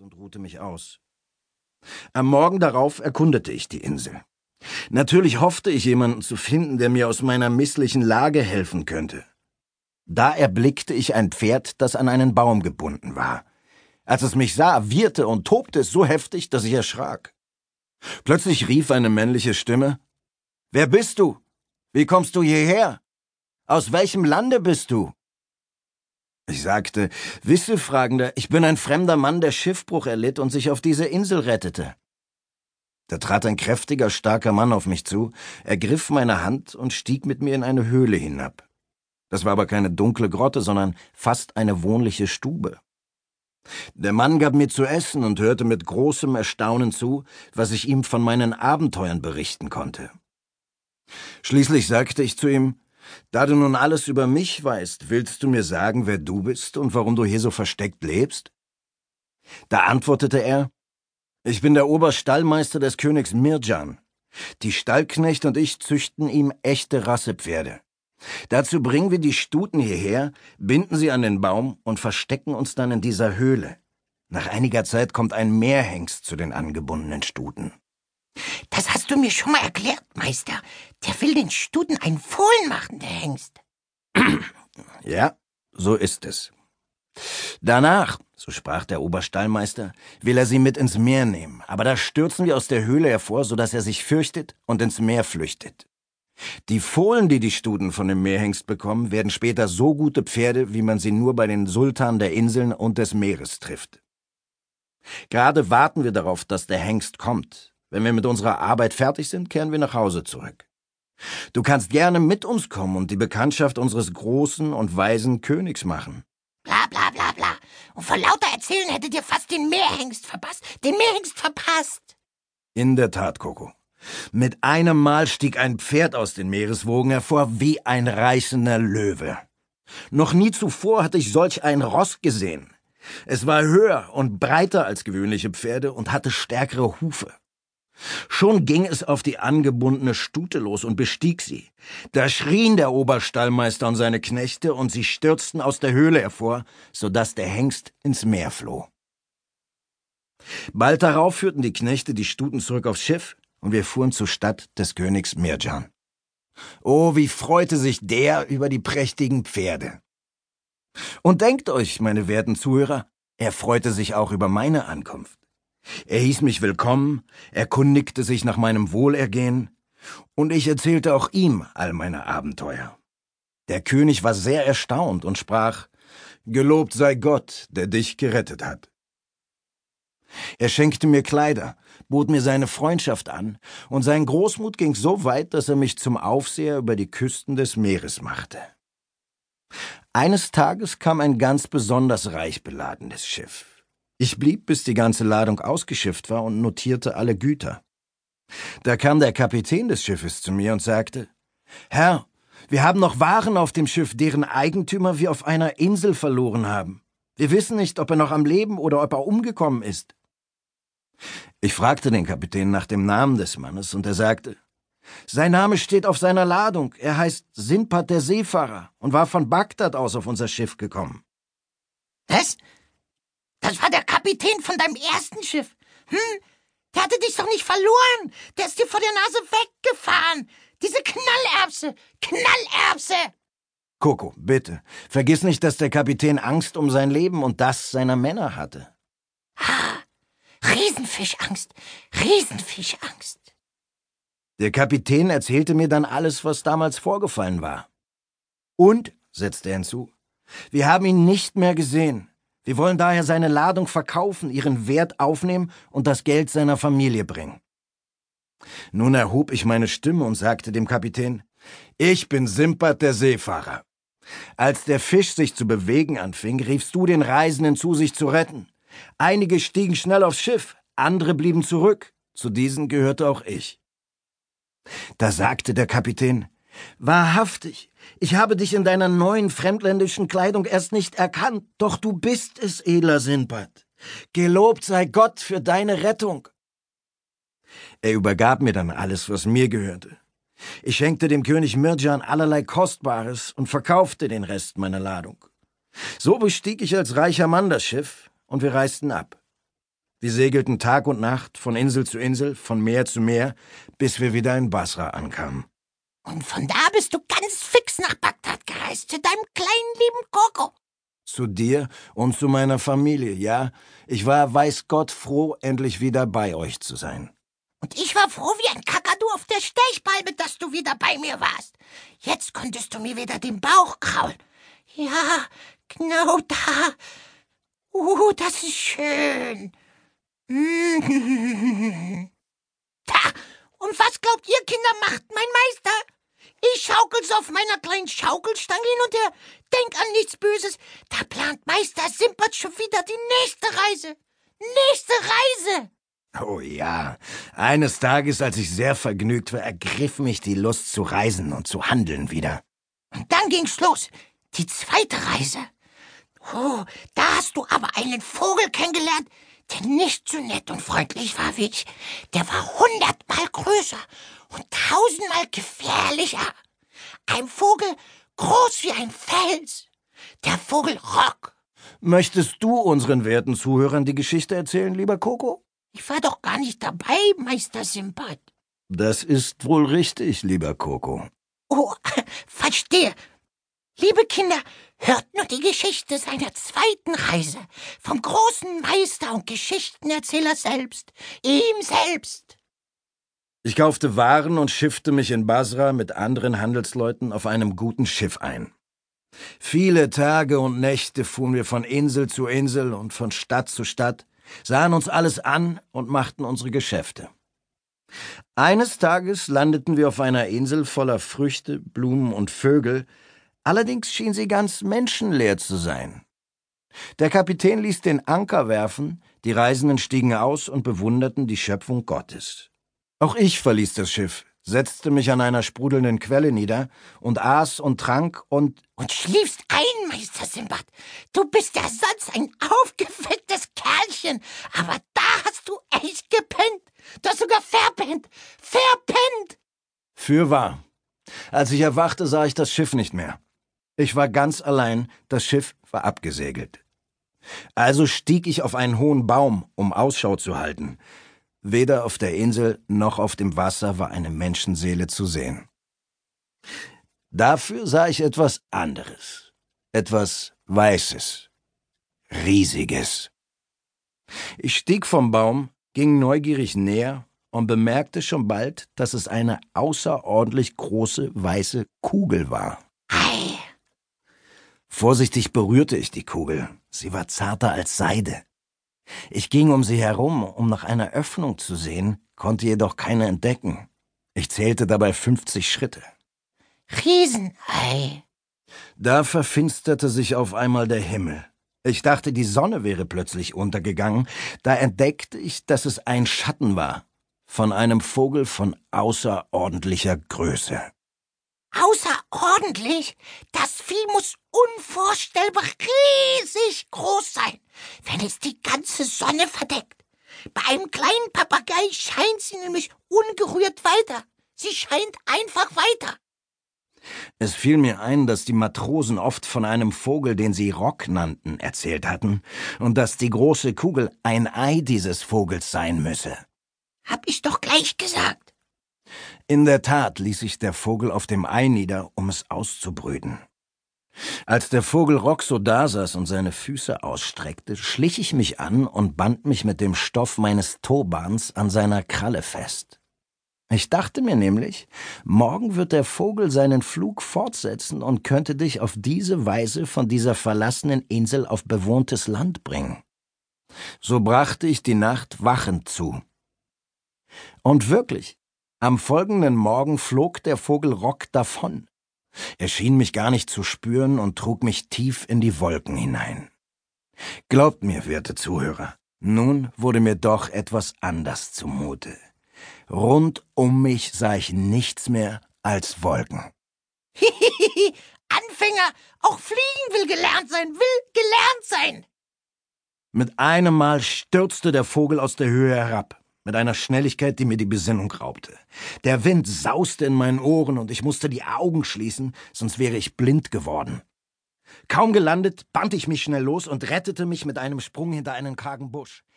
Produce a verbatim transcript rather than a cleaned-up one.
und ruhte mich aus. Am Morgen darauf erkundete ich die Insel. Natürlich hoffte ich, jemanden zu finden, der mir aus meiner misslichen Lage helfen könnte. Da erblickte ich ein Pferd, das an einen Baum gebunden war. Als es mich sah, wieherte und tobte es so heftig, dass ich erschrak. Plötzlich rief eine männliche Stimme: »Wer bist du? Wie kommst du hierher? Aus welchem Lande bist du?« Ich sagte: »Wisse, Fragender, ich bin ein fremder Mann, der Schiffbruch erlitt und sich auf diese Insel rettete.« Da trat ein kräftiger, starker Mann auf mich zu, ergriff meine Hand und stieg mit mir in eine Höhle hinab. Das war aber keine dunkle Grotte, sondern fast eine wohnliche Stube. Der Mann gab mir zu essen und hörte mit großem Erstaunen zu, was ich ihm von meinen Abenteuern berichten konnte. Schließlich sagte ich zu ihm: »Da du nun alles über mich weißt, willst du mir sagen, wer du bist und warum du hier so versteckt lebst?« Da antwortete er: »Ich bin der Oberstallmeister des Königs Mirjan. Die Stallknecht und ich züchten ihm echte Rassepferde. Dazu bringen wir die Stuten hierher, binden sie an den Baum und verstecken uns dann in dieser Höhle. Nach einiger Zeit kommt ein Meerhengst zu den angebundenen Stuten.« »Das hast du mir schon mal erklärt, Meister. Der will den Stuten ein Fohlen machen, der Hengst.« »Ja, so ist es. Danach, so sprach der Oberstallmeister, will er sie mit ins Meer nehmen, aber da stürzen wir aus der Höhle hervor, so dass er sich fürchtet und ins Meer flüchtet. Die Fohlen, die die Stuten von dem Meerhengst bekommen, werden später so gute Pferde, wie man sie nur bei den Sultanen der Inseln und des Meeres trifft. Gerade warten wir darauf, dass der Hengst kommt. Wenn wir mit unserer Arbeit fertig sind, kehren wir nach Hause zurück. Du kannst gerne mit uns kommen und die Bekanntschaft unseres großen und weisen Königs machen.« Bla bla bla bla. Und vor lauter Erzählen hättet ihr fast den Meerhengst verpasst. Den Meerhengst verpasst. In der Tat, Koko. Mit einem Mal stieg ein Pferd aus den Meereswogen hervor wie ein reißender Löwe. Noch nie zuvor hatte ich solch ein Ross gesehen. Es war höher und breiter als gewöhnliche Pferde und hatte stärkere Hufe. Schon ging es auf die angebundene Stute los und bestieg sie. Da schrien der Oberstallmeister und seine Knechte, und sie stürzten aus der Höhle hervor, so dass der Hengst ins Meer floh. Bald darauf führten die Knechte die Stuten zurück aufs Schiff, und wir fuhren zur Stadt des Königs Mirjan. Oh, wie freute sich der über die prächtigen Pferde! Und denkt euch, meine werten Zuhörer, er freute sich auch über meine Ankunft. Er hieß mich willkommen, erkundigte sich nach meinem Wohlergehen, und ich erzählte auch ihm all meine Abenteuer. Der König war sehr erstaunt und sprach: »Gelobt sei Gott, der dich gerettet hat.« Er schenkte mir Kleider, bot mir seine Freundschaft an, und sein Großmut ging so weit, dass er mich zum Aufseher über die Küsten des Meeres machte. Eines Tages kam ein ganz besonders reich beladenes Schiff. Ich blieb, bis die ganze Ladung ausgeschifft war, und notierte alle Güter. Da kam der Kapitän des Schiffes zu mir und sagte: »Herr, wir haben noch Waren auf dem Schiff, deren Eigentümer wir auf einer Insel verloren haben. Wir wissen nicht, ob er noch am Leben oder ob er umgekommen ist.« Ich fragte den Kapitän nach dem Namen des Mannes, und er sagte: »Sein Name steht auf seiner Ladung. Er heißt Sinbad der Seefahrer und war von Bagdad aus auf unser Schiff gekommen.« »Was? Das war der Kapitän von deinem ersten Schiff. Hm? Der hatte dich doch nicht verloren. Der ist dir vor der Nase weggefahren. Diese Knallerbse. Knallerbse!« »Koko, bitte, vergiss nicht, dass der Kapitän Angst um sein Leben und das seiner Männer hatte.« Ah, Riesenfischangst. Riesenfischangst. Der Kapitän erzählte mir dann alles, was damals vorgefallen war. »Und«, setzte er hinzu, »wir haben ihn nicht mehr gesehen. Wir wollen daher seine Ladung verkaufen, ihren Wert aufnehmen und das Geld seiner Familie bringen.« Nun erhob ich meine Stimme und sagte dem Kapitän: »Ich bin Sinbad der Seefahrer. Als der Fisch sich zu bewegen anfing, riefst du den Reisenden zu, sich zu retten. Einige stiegen schnell aufs Schiff, andere blieben zurück. Zu diesen gehörte auch ich.« Da sagte der Kapitän: »Wahrhaftig, ich habe dich in deiner neuen fremdländischen Kleidung erst nicht erkannt, doch du bist es, edler Sinbad. Gelobt sei Gott für deine Rettung.« Er übergab mir dann alles, was mir gehörte. Ich schenkte dem König Mirjan allerlei Kostbares und verkaufte den Rest meiner Ladung. So bestieg ich als reicher Mann das Schiff, und wir reisten ab. Wir segelten Tag und Nacht von Insel zu Insel, von Meer zu Meer, bis wir wieder in Basra ankamen. Und von da bist du ganz fix nach Bagdad gereist, zu deinem kleinen lieben Koko. Zu dir und zu meiner Familie, ja. Ich war, weiß Gott, froh, endlich wieder bei euch zu sein. Und ich war froh wie ein Kakadu auf der Stechpalme, dass du wieder bei mir warst. Jetzt konntest du mir wieder den Bauch kraulen. Ja, genau da. Uh, das ist schön. Mm. Da. Und was glaubt ihr, Kinder, macht mein Meister? Ich schaukel so auf meiner kleinen Schaukelstange hin und her. Denk an nichts Böses. Da plant Meister Simbad schon wieder die nächste Reise. Nächste Reise. Oh ja, eines Tages, als ich sehr vergnügt war, ergriff mich die Lust zu reisen und zu handeln wieder. Und dann ging's los. Die zweite Reise. Oh, da hast du aber einen Vogel kennengelernt, der nicht so nett und freundlich war wie ich. Der war hundertmal größer und tausendmal gefährlicher. Ein Vogel groß wie ein Fels. Der Vogel Rock. Möchtest du unseren werten Zuhörern die Geschichte erzählen, lieber Koko? Ich war doch gar nicht dabei, Meister Simbad. Das ist wohl richtig, lieber Koko. Oh, verstehe. Liebe Kinder, hört nur die Geschichte seiner zweiten Reise vom großen Meister und Geschichtenerzähler selbst, ihm selbst. Ich kaufte Waren und schiffte mich in Basra mit anderen Handelsleuten auf einem guten Schiff ein. Viele Tage und Nächte fuhren wir von Insel zu Insel und von Stadt zu Stadt, sahen uns alles an und machten unsere Geschäfte. Eines Tages landeten wir auf einer Insel voller Früchte, Blumen und Vögel, allerdings schien sie ganz menschenleer zu sein. Der Kapitän ließ den Anker werfen, die Reisenden stiegen aus und bewunderten die Schöpfung Gottes. Auch ich verließ das Schiff, setzte mich an einer sprudelnden Quelle nieder und aß und trank und... Und schliefst ein, Meister Simbad. Du bist ja sonst ein aufgewecktes Kerlchen, aber da hast du echt gepennt. Du hast sogar verpennt, verpennt. Fürwahr. Als ich erwachte, sah ich das Schiff nicht mehr. Ich war ganz allein, das Schiff war abgesegelt. Also stieg ich auf einen hohen Baum, um Ausschau zu halten. Weder auf der Insel noch auf dem Wasser war eine Menschenseele zu sehen. Dafür sah ich etwas anderes, etwas Weißes, Riesiges. Ich stieg vom Baum, ging neugierig näher und bemerkte schon bald, dass es eine außerordentlich große weiße Kugel war. Ei. Vorsichtig berührte ich die Kugel. Sie war zarter als Seide. Ich ging um sie herum, um nach einer Öffnung zu sehen, konnte jedoch keine entdecken. Ich zählte dabei fünfzig Schritte. Riesenei. Da verfinsterte sich auf einmal der Himmel. Ich dachte, die Sonne wäre plötzlich untergegangen. Da entdeckte ich, dass es ein Schatten war, von einem Vogel von außerordentlicher Größe. Außerordentlich? Das Vieh muss unvorstellbar riesig groß sein, wenn es die ganze Sonne verdeckt. Bei einem kleinen Papagei scheint sie nämlich ungerührt weiter. Sie scheint einfach weiter. Es fiel mir ein, dass die Matrosen oft von einem Vogel, den sie Rock nannten, erzählt hatten, und dass die große Kugel ein Ei dieses Vogels sein müsse. Hab ich doch gleich gesagt. In der Tat ließ sich der Vogel auf dem Ei nieder, um es auszubrüten. Als der Vogel Rock so dasaß und seine Füße ausstreckte, schlich ich mich an und band mich mit dem Stoff meines Turbans an seiner Kralle fest. Ich dachte mir nämlich, morgen wird der Vogel seinen Flug fortsetzen und könnte dich auf diese Weise von dieser verlassenen Insel auf bewohntes Land bringen. So brachte ich die Nacht wachend zu. Und wirklich, am folgenden Morgen flog der Vogel Rock davon. Er schien mich gar nicht zu spüren und trug mich tief in die Wolken hinein. Glaubt mir, werte Zuhörer, nun wurde mir doch etwas anders zumute. Rund um mich sah ich nichts mehr als Wolken. Hihihi, Anfänger, auch fliegen will gelernt sein, will gelernt sein. Mit einem Mal stürzte der Vogel aus der Höhe herab, mit einer Schnelligkeit, die mir die Besinnung raubte. Der Wind sauste in meinen Ohren und ich musste die Augen schließen, sonst wäre ich blind geworden. Kaum gelandet, band ich mich schnell los und rettete mich mit einem Sprung hinter einen kargen Busch.